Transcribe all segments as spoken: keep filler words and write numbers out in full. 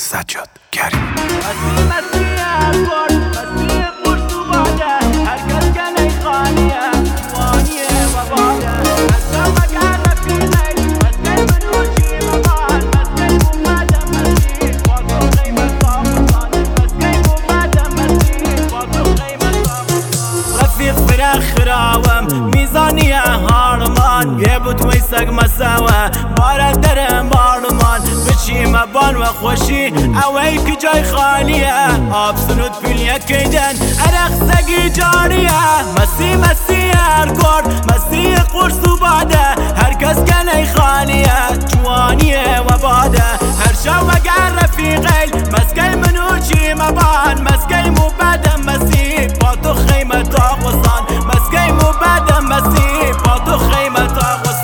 سجاد کریم. مستی مستی ارگار مستی قرص و باده هر کس کنه خانیه وانیه و باده مستا مگر رفیقی مستی منوچی مبان مستی ممده مستی باطو قیمت باقصان مستی ممده مستی باطو قیمت باقصان رفیق فراخ خراوم میزانیه هارمان یه بود ویسک مساوه بارد درم بارمان بچیم بان و خوشی اوی که جای خالیه آب سنود پیلیه کیدن عرق سگی جاریه مستی مستی ارگار مستی قرص و باده هر کس کنه خالیه جوانیه و باده هر شو مگر رفیقی مسکی منو چی مبان مسکی مبادم مستی با تو خیمت آقوزان مسکی مبادم مستی با تو خیمت آقوزان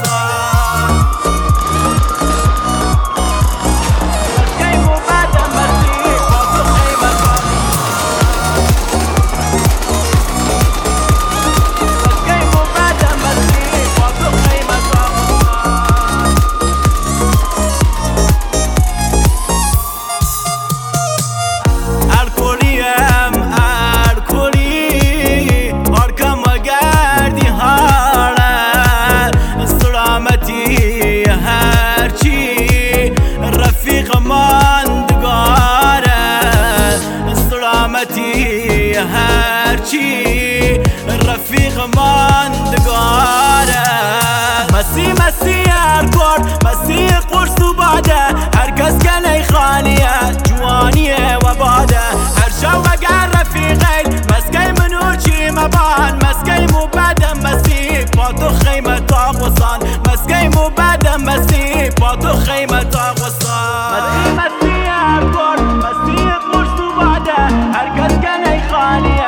هرچی رفیق ماندگاره مستی مستی ارگار مستی قرص و باده هر کس کنه خانیه جوانیه و باده هر شو مگر رفیقی مسکی منو چی مبان مسکی مبادم مستی با تو خیمت آقوزان مسکی مبادم مستی با تو خیمت آقوزان مستی مستی ارگار مستی قرص و باده هر کس کنه خانیه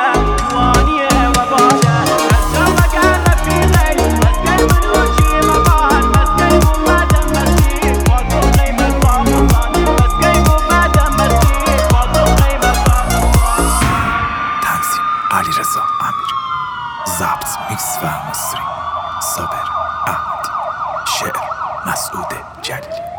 علیرضا امیری، ضبط میکس و مستری صابر احمدی، شعر مسعود جلیلی.